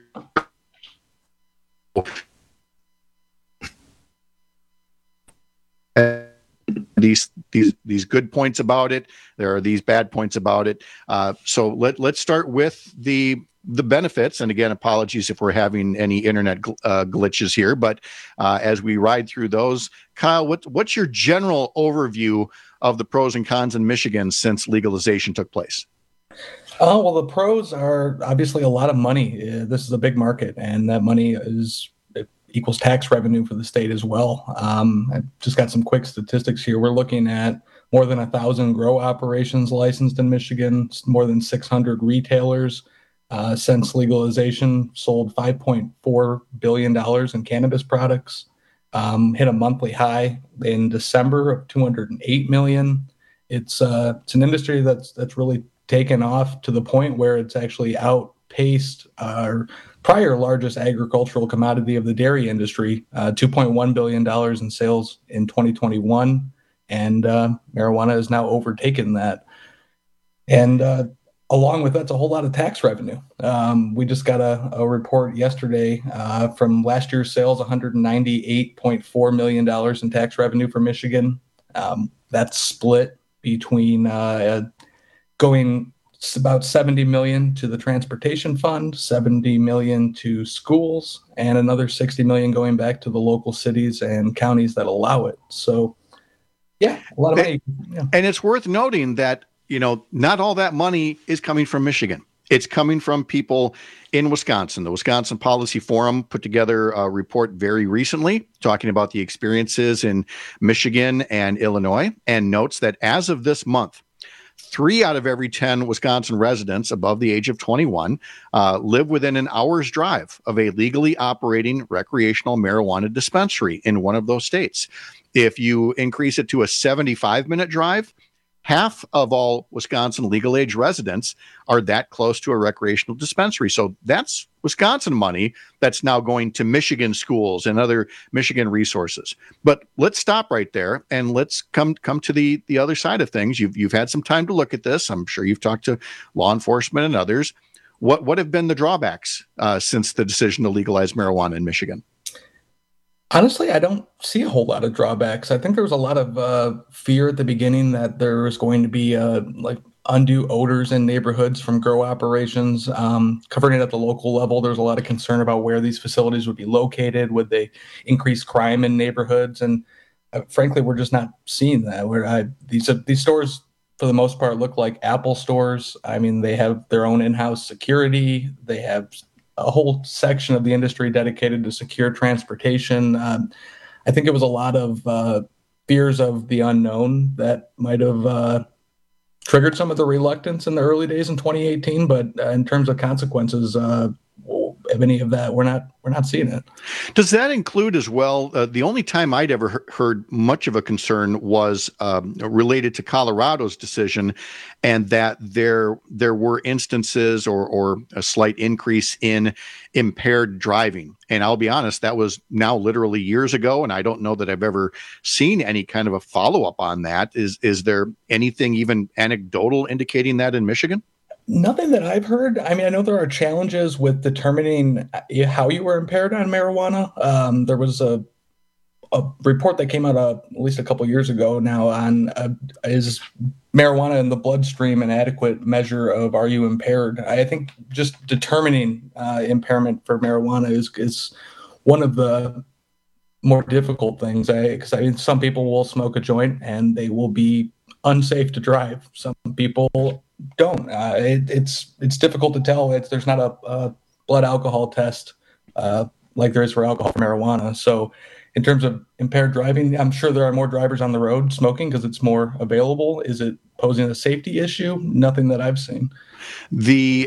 these good points about it. There are these bad points about it. So let's start with the benefits. And again, apologies if we're having any internet glitches here, but as we ride through those, Kyle, what's your general overview of the pros and cons in Michigan since legalization took place? Well, the pros are obviously a lot of money. This is a big market, and that money equals tax revenue for the state as well. I've just got some quick statistics here. We're looking at more than 1,000 grow operations licensed in Michigan, more than 600 retailers. Since legalization, sold $5.4 billion in cannabis products, hit a monthly high in December of $208 million. It's an industry that's really taken off to the point where it's actually outpaced our prior largest agricultural commodity of the dairy industry, $2.1 billion in sales in 2021, and marijuana has now overtaken that. And along with that's a whole lot of tax revenue. We just got a report yesterday from last year's sales, $198.4 million in tax revenue for Michigan. That's split between going about $70 million to the transportation fund, $70 million to schools, and another $60 million going back to the local cities and counties that allow it. So, yeah, a lot of money. Yeah. And it's worth noting that not all that money is coming from Michigan. It's coming from people in Wisconsin. The Wisconsin Policy Forum put together a report very recently talking about the experiences in Michigan and Illinois, and notes that as of this month, 3 out of every 10 Wisconsin residents above the age of 21 live within an hour's drive of a legally operating recreational marijuana dispensary in one of those states. If you increase it to a 75-minute drive, half of all Wisconsin legal age residents are that close to a recreational dispensary. So that's Wisconsin money that's now going to Michigan schools and other Michigan resources. But let's stop right there and let's come to the other side of things. You've had some time to look at this. I'm sure you've talked to law enforcement and others. What have been the drawbacks since the decision to legalize marijuana in Michigan? Honestly, I don't see a whole lot of drawbacks. I think there was a lot of fear at the beginning that there was going to be undue odors in neighborhoods from grow operations. Covering it at the local level, there's a lot of concern about where these facilities would be located. Would they increase crime in neighborhoods? And frankly, we're just not seeing that. These stores, for the most part, look like Apple stores. I mean, they have their own in-house security. They have a whole section of the industry dedicated to secure transportation. I think it was a lot of fears of the unknown that might have triggered some of the reluctance in the early days in 2018. But in terms of consequences, any of that. We're not seeing it. Does that include as well? The only time I'd ever heard much of a concern was related to Colorado's decision, and that there were instances or a slight increase in impaired driving. And I'll be honest, that was now literally years ago, and I don't know that I've ever seen any kind of a follow-up on that. Is there anything even anecdotal indicating that in Michigan? Nothing that I've heard. I mean, I know there are challenges with determining how you were impaired on marijuana. There was a report that came out at least a couple years ago now on is marijuana in the bloodstream an adequate measure of are you impaired? I think just determining impairment for marijuana is one of the more difficult things. Because some people will smoke a joint and they will be unsafe to drive. Some people don't. It's difficult to tell. There's not a blood alcohol test like there is for alcohol for marijuana. So in terms of impaired driving, I'm sure there are more drivers on the road smoking because it's more available. Is it posing a safety issue? Nothing that I've seen. The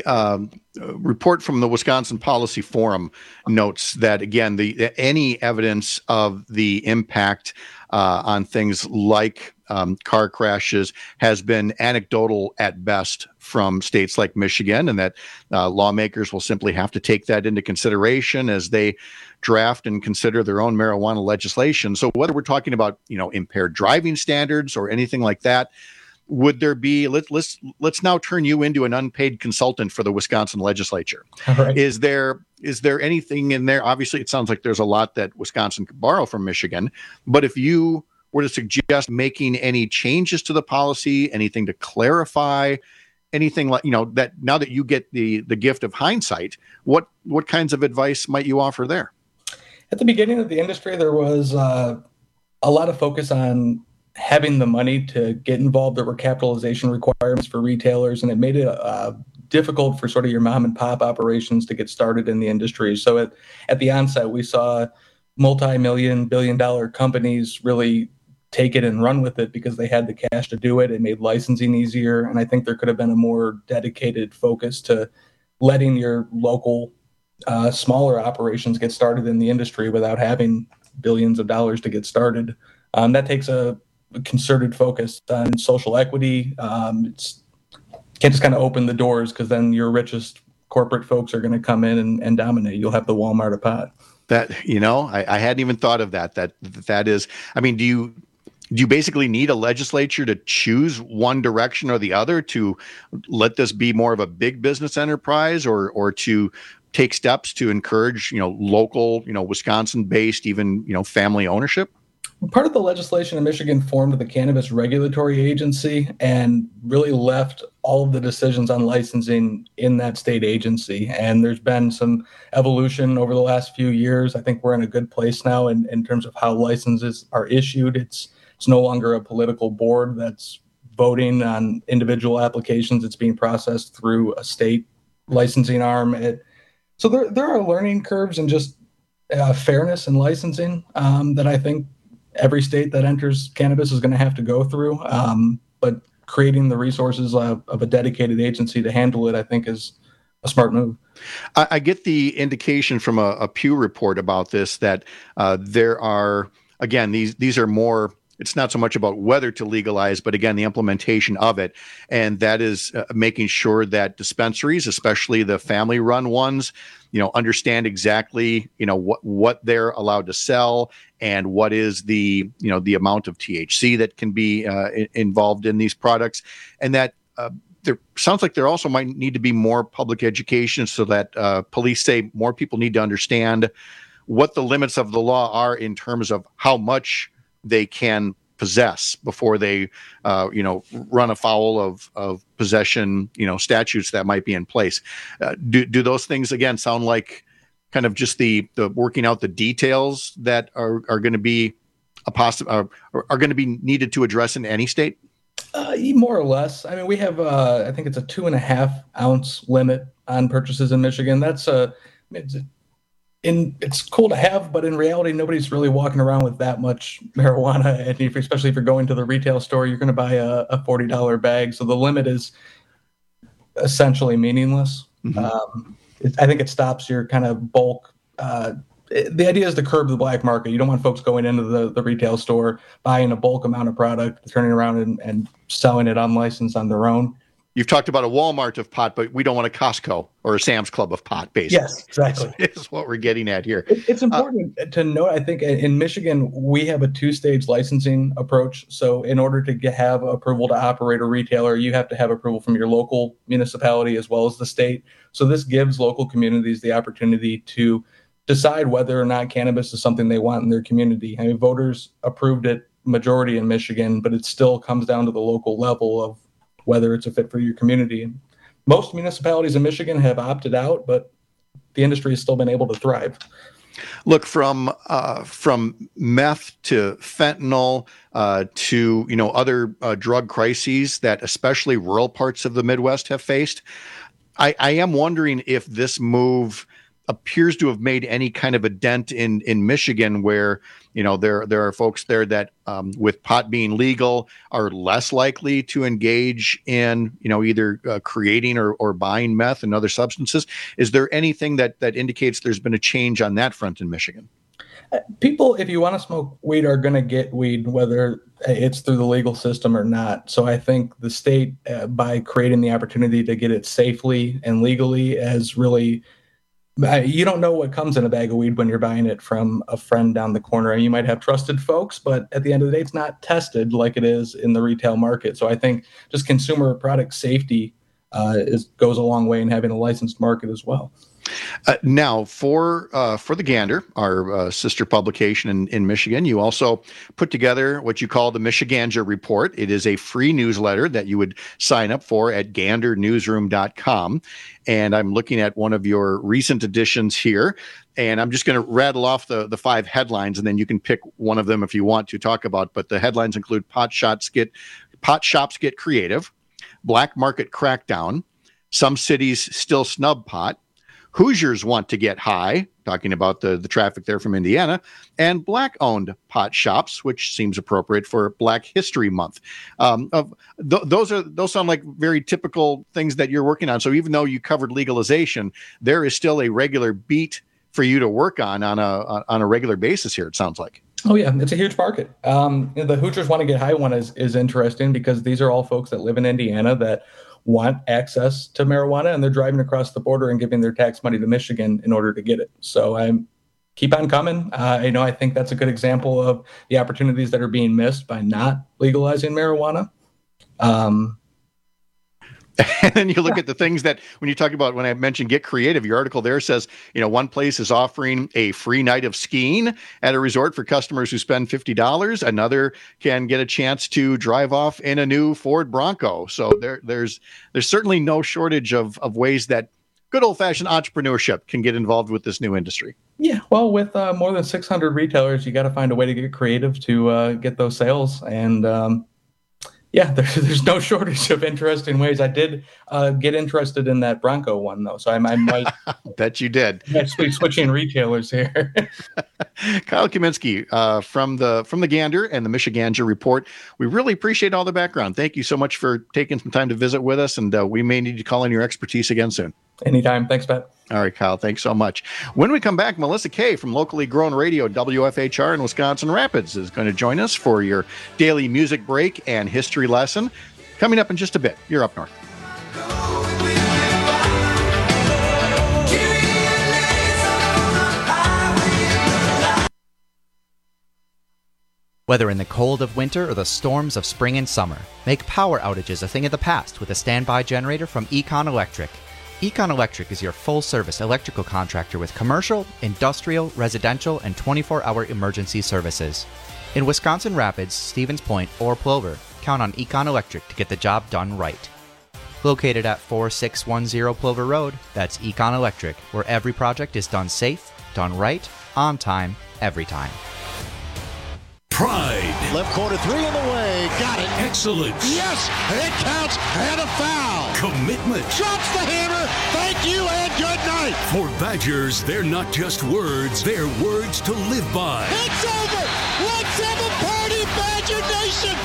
report from the Wisconsin Policy Forum notes that, again, any evidence of the impact on things like car crashes has been anecdotal at best from states like Michigan, and that lawmakers will simply have to take that into consideration as they draft and consider their own marijuana legislation. So whether we're talking about, impaired driving standards or anything like that, would there be, let's now turn you into an unpaid consultant for the Wisconsin legislature. Right. Is there anything in there? Obviously, it sounds like there's a lot that Wisconsin could borrow from Michigan, but if you were to suggest making any changes to the policy, anything to clarify, anything like, that now that you get the gift of hindsight, what kinds of advice might you offer there? At the beginning of the industry, there was a lot of focus on having the money to get involved. There were capitalization requirements for retailers, and it made it difficult for sort of your mom and pop operations to get started in the industry. So at the onset, we saw multi-million, billion-dollar companies really take it and run with it because they had the cash to do it. It made licensing easier. And I think there could have been a more dedicated focus to letting your local smaller operations get started in the industry without having billions of dollars to get started. That takes a concerted focus on social equity. It's can't just kind of open the doors because then your richest corporate folks are going to come in and dominate. You'll have the Walmart of pot. That, I hadn't even thought of that. That is, I mean, do you basically need a legislature to choose one direction or the other to let this be more of a big business enterprise or to take steps to encourage, local, Wisconsin-based, even, family ownership? Part of the legislation in Michigan formed the Cannabis Regulatory Agency and really left all of the decisions on licensing in that state agency. And there's been some evolution over the last few years. I think we're in a good place now in terms of how licenses are issued. It's no longer a political board that's voting on individual applications. It's being processed through a state licensing arm. So there are learning curves and just fairness in licensing that I think every state that enters cannabis is going to have to go through. But creating the resources of a dedicated agency to handle it, I think, is a smart move. I get the indication from a Pew report about this that there are, again, these are more, it's not so much about whether to legalize, but again, the implementation of it. And that is making sure that dispensaries, especially the family-run ones, understand exactly, what they're allowed to sell and what is the amount of THC that can be involved in these products. And that there sounds like there also might need to be more public education so that police say more people need to understand what the limits of the law are in terms of how much they can possess before they, run afoul of possession, statutes that might be in place. Do those things, again, sound like kind of just the working out the details that are going to be are going to be needed to address in any state? More or less. I mean, we have, I think it's a 2.5 ounce limit on purchases in Michigan. It's cool to have, but in reality, nobody's really walking around with that much marijuana. And especially if you're going to the retail store, you're going to buy a $40 bag. So the limit is essentially meaningless. Mm-hmm. I think it stops your kind of bulk. The idea is to curb the black market. You don't want folks going into the retail store, buying a bulk amount of product, turning around and selling it unlicensed on their own. You've talked about a Walmart of pot, but we don't want a Costco or a Sam's Club of pot, basically. Yes, exactly. Is what we're getting at here. It's important to note, I think, in Michigan, we have a 2-stage licensing approach. So in order to have approval to operate a retailer, you have to have approval from your local municipality as well as the state. So this gives local communities the opportunity to decide whether or not cannabis is something they want in their community. I mean, voters approved it majority in Michigan, but it still comes down to the local level of whether it's a fit for your community. Most municipalities in Michigan have opted out, but the industry has still been able to thrive. Look, from meth to fentanyl to other drug crises that especially rural parts of the Midwest have faced, I am wondering if this move appears to have made any kind of a dent in Michigan, where there are folks there that with pot being legal are less likely to engage in either creating or buying meth and other substances. Is there anything that indicates there's been a change on that front in Michigan? People, if you want to smoke weed, are going to get weed, whether it's through the legal system or not. So I think the state, by creating the opportunity to get it safely and legally, has really. You don't know what comes in a bag of weed when you're buying it from a friend down the corner. And you might have trusted folks, but at the end of the day, it's not tested like it is in the retail market. So I think just consumer product safety goes a long way in having a licensed market as well. Now, for the Gander, our sister publication in Michigan, you also put together what you call the Michiganja Report. It is a free newsletter that you would sign up for at gandernewsroom.com. And I'm looking at one of your recent editions here, and I'm just going to rattle off the 5 headlines, and then you can pick one of them if you want to talk about. But the headlines include pot shops get creative, black market crackdown, some cities still snub pot, Hoosiers want to get high, talking about the traffic there from Indiana, and black-owned pot shops, which seems appropriate for Black History Month. Those sound like very typical things that you're working on. So even though you covered legalization, there is still a regular beat for you to work on a regular basis here, it sounds like. Oh, yeah, it's a huge market. The Hoosiers want to get high one is interesting because these are all folks that live in Indiana that want access to marijuana, and they're driving across the border and giving their tax money to Michigan in order to get it. So I keep on coming. I think that's a good example of the opportunities that are being missed by not legalizing marijuana. And then you look at the things that when you talk about, when I mentioned get creative, your article there says, one place is offering a free night of skiing at a resort for customers who spend $50. Another can get a chance to drive off in a new Ford Bronco. So there's certainly no shortage of ways that good old fashioned entrepreneurship can get involved with this new industry. Yeah, well, with more than 600 retailers, you got to find a way to get creative to get those sales. And yeah, there's no shortage of interesting ways. I did get interested in that Bronco one, though, so I might bet you did. Next week, switching retailers here. Kyle Kaminsky from the Gander and the Michiganja Report. We really appreciate all the background. Thank you so much for taking some time to visit with us, and we may need to call in your expertise again soon. Anytime. Thanks, Pat. All right, Kyle, thanks so much. When we come back, Melissa Kay from locally grown radio WFHR in Wisconsin Rapids is going to join us for your daily music break and history lesson. Coming up in just a bit. You're Up North. Whether in the cold of winter or the storms of spring and summer, make power outages a thing of the past with a standby generator from Econ Electric. Econ Electric is your full-service electrical contractor with commercial, industrial, residential, and 24-hour emergency services. In Wisconsin Rapids, Stevens Point, or Plover, count on Econ Electric to get the job done right. Located at 4610 Plover Road, that's Econ Electric, where every project is done safe, done right, on time, every time. Pride. Left corner 3 in the way. Got it. Excellence. Yes, it counts, and a foul. Commitment. Drops the hammer. Thank you and good night. For Badgers, they're not just words, they're words to live by. It's over. Let's have a party, Badger Nation.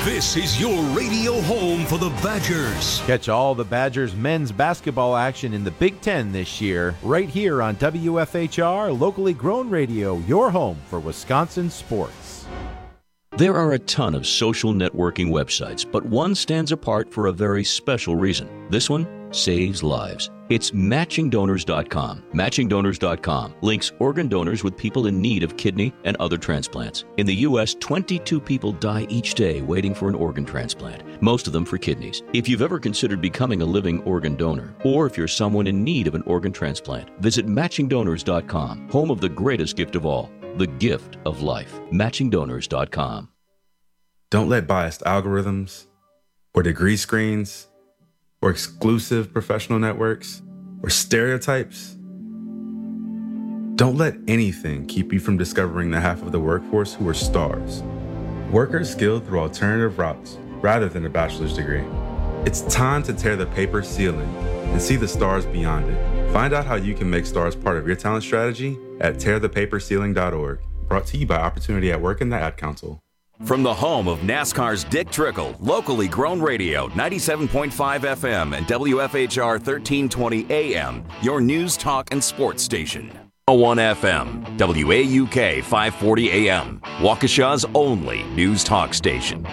This is your radio home for the Badgers. Catch all the Badgers men's basketball action in the Big Ten this year, right here on WFHR, locally grown radio, your home for Wisconsin sports. There are a ton of social networking websites, but one stands apart for a very special reason. This one saves lives. It's MatchingDonors.com. MatchingDonors.com links organ donors with people in need of kidney and other transplants. In the U.S., 22 people die each day waiting for an organ transplant, most of them for kidneys. If you've ever considered becoming a living organ donor, or if you're someone in need of an organ transplant, visit MatchingDonors.com, home of the greatest gift of all, the gift of life. MatchingDonors.com. Don't let biased algorithms or degree screens or exclusive professional networks or stereotypes. Don't let anything keep you from discovering the half of the workforce who are stars. Workers skilled through alternative routes rather than a bachelor's degree. It's time to tear the paper ceiling and see the stars beyond it. Find out how you can make stars part of your talent strategy at tearthepaperceiling.org. Brought to you by Opportunity at Work and the Ad Council. From the home of NASCAR's Dick Trickle, locally grown radio, 97.5 FM and WFHR 1320 AM, your news, talk, and sports station. 101 FM, WAUK 540 AM, Waukesha's only news talk station.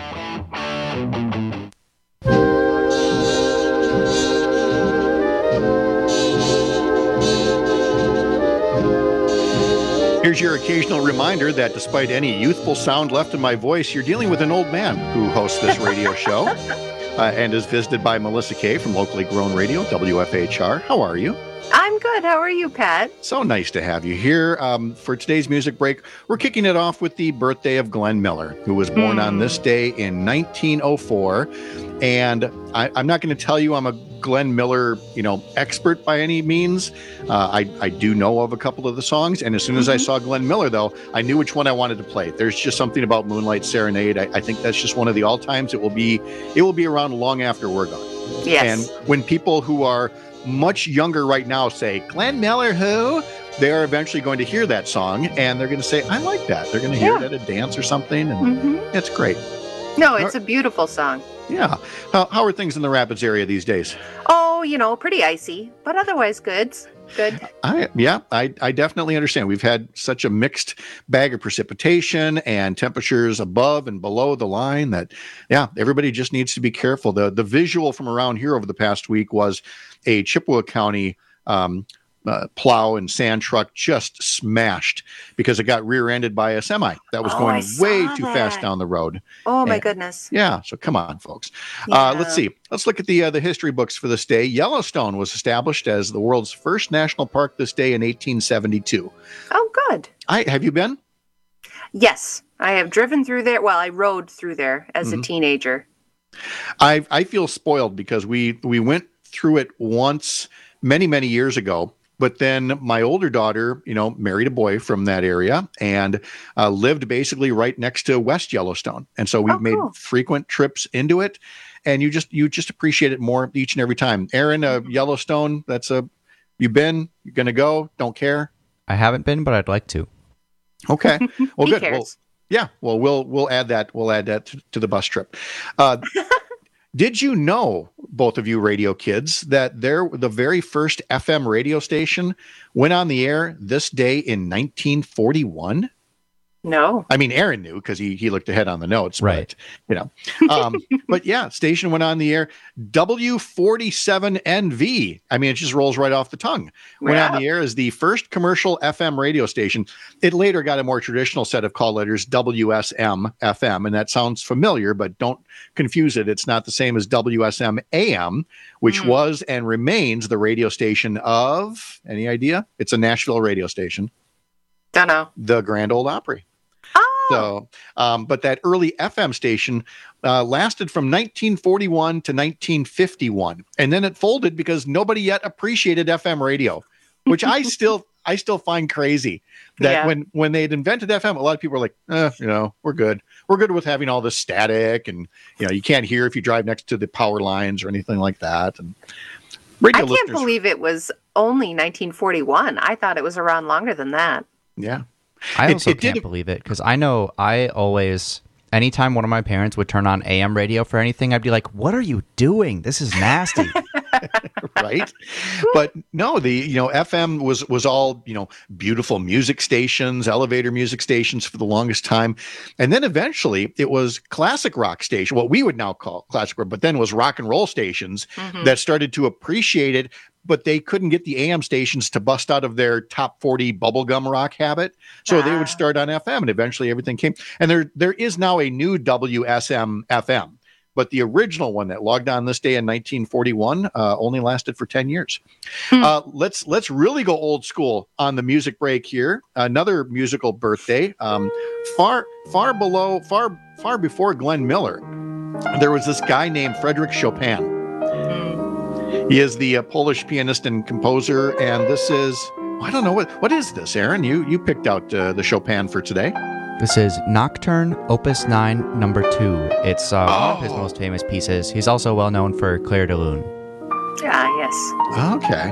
Here's your occasional reminder that despite any youthful sound left in my voice, you're dealing with an old man who hosts this radio show and is visited by Melissa Kay from Locally Grown Radio, WFHR. How are you? I'm good. How are you, Pat? So nice to have you here. For today's music break, we're kicking it off with the birthday of Glenn Miller, who was born on this day in 1904. And I'm not going to tell you I'm a Glenn Miller, expert by any means. I do know of a couple of the songs. And as soon as I saw Glenn Miller, though, I knew which one I wanted to play. There's just something about Moonlight Serenade. I think that's just one of the all times. It will be around long after we're gone. Yes. And when people who are much younger right now say, Glenn Miller, who? They are eventually going to hear that song and they're going to say, I like that. They're going to hear it at a dance or something. And it's great. No, it's a beautiful song. Yeah. How are things in the Rapids area these days? Oh, pretty icy, but otherwise good. Good. I definitely understand. We've had such a mixed bag of precipitation and temperatures above and below the line that, everybody just needs to be careful. The visual from around here over the past week was a Chippewa County plow and sand truck just smashed because it got rear-ended by a semi that was going way too fast down the road. Oh, my goodness. Yeah, so come on, folks. Yeah. Let's see. Let's look at the history books for this day. Yellowstone was established as the world's first national park this day in 1872. Oh, good. Have you been? Yes, I have driven through there. Well, I rode through there as a teenager. I feel spoiled because we went through it once many, many years ago. But then my older daughter, married a boy from that area and lived basically right next to West Yellowstone. And so we've made frequent trips into it. And you just appreciate it more each and every time. Aaron, Yellowstone, you've been, you're going to go, don't care? I haven't been, but I'd like to. Okay. Well, good. Cares. Well, we'll add that. We'll add that to the bus trip. Did you know, both of you radio kids, that the very first FM radio station went on the air this day in 1941? No. I mean, Aaron knew because he looked ahead on the notes. Right. But, but yeah, station went on the air. W47NV. I mean, it just rolls right off the tongue. Went on the air as the first commercial FM radio station. It later got a more traditional set of call letters, WSM FM, and that sounds familiar, but don't confuse it. It's not the same as WSM AM, which was and remains the radio station of, any idea? It's a Nashville radio station. Don't know. The Grand Ole Opry. So, but that early FM station lasted from 1941 to 1951, and then it folded because nobody yet appreciated FM radio, which I still find crazy. That when they'd invented FM, a lot of people were like, we're good. We're good with having all this static, and you can't hear if you drive next to the power lines or anything like that. And I can't believe it was only 1941. I thought it was around longer than that. Yeah. I also can't believe it because I know I always anytime one of my parents would turn on AM radio for anything, I'd be like, what are you doing? This is nasty. Right? But no, FM was all, beautiful music stations, elevator music stations for the longest time. And then eventually it was classic rock station, what we would now call classic rock, but then it was rock and roll stations that started to appreciate it, but they couldn't get the AM stations to bust out of their top 40 bubblegum rock habit. So they would start on FM, and eventually everything came. And there is now a new WSM FM. But the original one that logged on this day in 1941 only lasted for 10 years. Let's really go old school on the music break here. Another musical birthday, far before Glenn Miller. There was this guy named Frédéric Chopin. He is the Polish pianist and composer, and this is, I don't know, what is this, Aaron? You picked out the Chopin for today. This is Nocturne, Opus 9, number 2. It's one of his most famous pieces. He's also well known for Clair de Lune. Yes. Okay.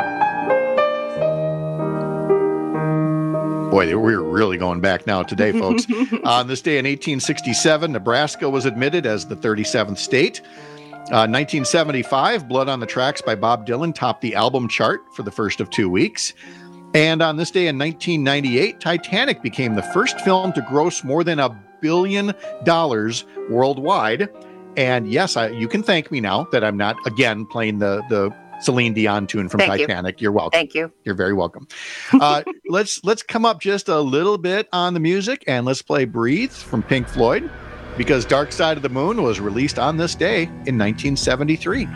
Boy, we're really going back now today, folks. On this day in 1867, Nebraska was admitted as the 37th state. 1975, Blood on the Tracks by Bob Dylan topped the album chart for the first of 2 weeks. And on this day in 1998, Titanic became the first film to gross more than $1 billion worldwide. And yes, you can thank me now that I'm not, again, playing the Celine Dion tune from Titanic. You're welcome. Thank you. You're very welcome. Let's come up just a little bit on the music, and let's play Breathe from Pink Floyd, because Dark Side of the Moon was released on this day in 1973.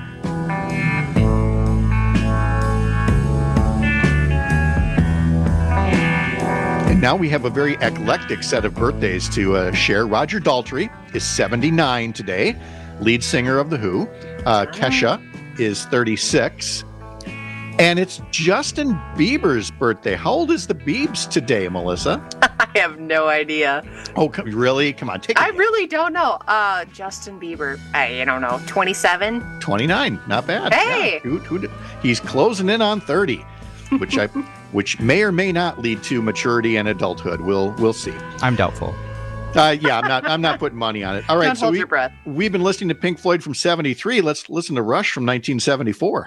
Now we have a very eclectic set of birthdays to share. Roger Daltrey is 79 today, lead singer of The Who. Kesha is 36. And it's Justin Bieber's birthday. How old is the Biebs today, Melissa? I have no idea. Oh, really? Come on, take it. I really don't know. Justin Bieber, I don't know, 27? 29, not bad. Hey! Yeah. He's closing in on 30. Which may or may not lead to maturity and adulthood. We'll see. I'm doubtful. I'm not putting money on it. All right, Don't hold your breath. We've been listening to Pink Floyd from 73. Let's listen to Rush from 1974.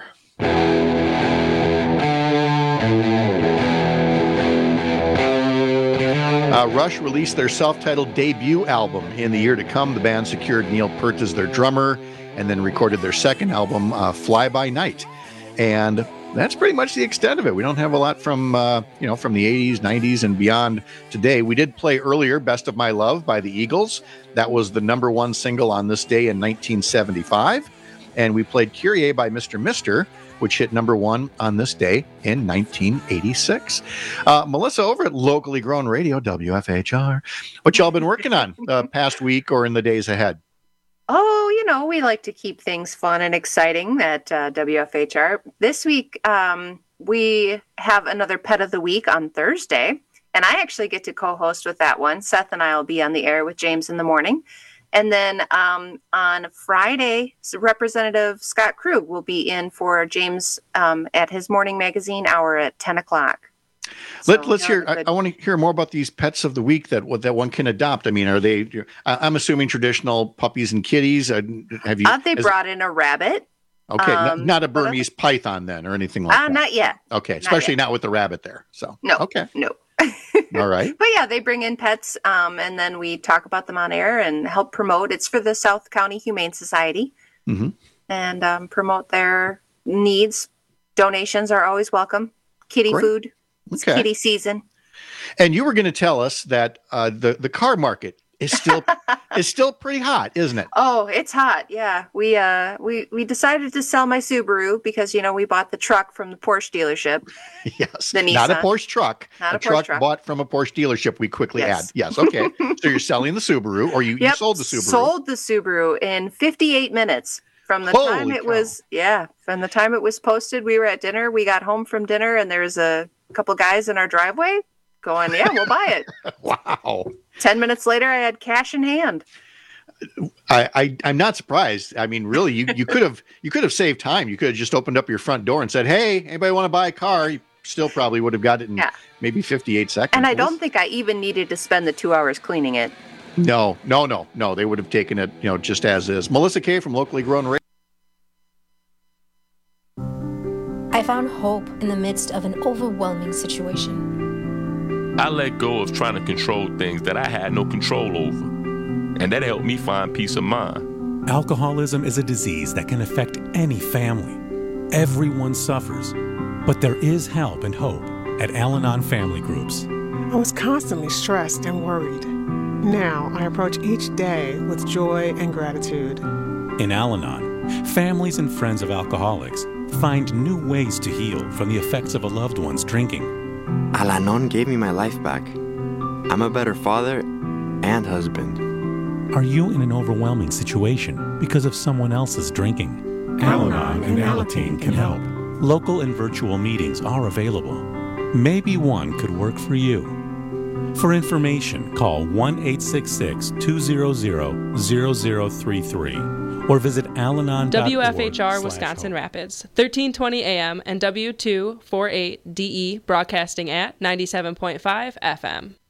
Rush released their self-titled debut album. In the year to come, the band secured Neil Peart as their drummer and then recorded their second album, Fly By Night. And that's pretty much the extent of it. We don't have a lot from the 80s, 90s, and beyond today. We did play earlier Best of My Love by the Eagles. That was the number one single on this day in 1975. And we played Kyrie by Mr. Mister, which hit number one on this day in 1986. Melissa, over at Locally Grown Radio, WFHR, what y'all been working on past week or in the days ahead? Oh, we like to keep things fun and exciting at WFHR. This week, we have another Pet of the Week on Thursday, and I actually get to co-host with that one. Seth and I will be on the air with James in the morning. And then on Friday, Representative Scott Krug will be in for James at his morning magazine hour at 10 o'clock. Let's hear. I want to hear more about these pets of the week that one can adopt. I mean, are they? I'm assuming traditional puppies and kitties. Have you? They brought in a rabbit. Okay, not a Burmese python then, or anything like that. Not yet. Okay, especially not with the rabbit there. So no. Okay. No. All right. But yeah, they bring in pets, and then we talk about them on air and help promote. It's for the South County Humane Society, and promote their needs. Donations are always welcome. Kitty food. It's kitty season. And you were going to tell us that the car market is still pretty hot, isn't it? Oh, it's hot. Yeah. We decided to sell my Subaru because, we bought the truck from the Porsche dealership. Yes. The Nissan. Not a Porsche truck. Not a truck Porsche bought from a Porsche dealership, we quickly add. Yes. Okay. So you're selling the Subaru, or you sold the Subaru. Sold the Subaru in 58 minutes. From the time it was posted, we were at dinner. We got home from dinner and there was a couple guys in our driveway going, yeah, we'll buy it. Wow. 10 minutes later, I had cash in hand. I'm not surprised. I mean, really, you could have saved time. You could have just opened up your front door and said, hey, anybody want to buy a car? You still probably would have got it in maybe 58 seconds. And I don't think I even needed to spend the 2 hours cleaning it. No. They would have taken it, just as is. Melissa Kay from Locally Grown Radio. I found hope in the midst of an overwhelming situation. I let go of trying to control things that I had no control over, and that helped me find peace of mind. Alcoholism is a disease that can affect any family. Everyone suffers, but there is help and hope at Al-Anon Family Groups. I was constantly stressed and worried. Now I approach each day with joy and gratitude. In Al-Anon, families and friends of alcoholics find new ways to heal from the effects of a loved one's drinking. Al-Anon gave me my life back. I'm a better father and husband. Are you in an overwhelming situation because of someone else's drinking? Al-Anon and Alateen can help. Local and virtual meetings are available. Maybe one could work for you. For information, call 1-866-200-0033 or visit alanon.org. WFHR Wisconsin Rapids, 1320 AM and W248DE, broadcasting at 97.5 FM.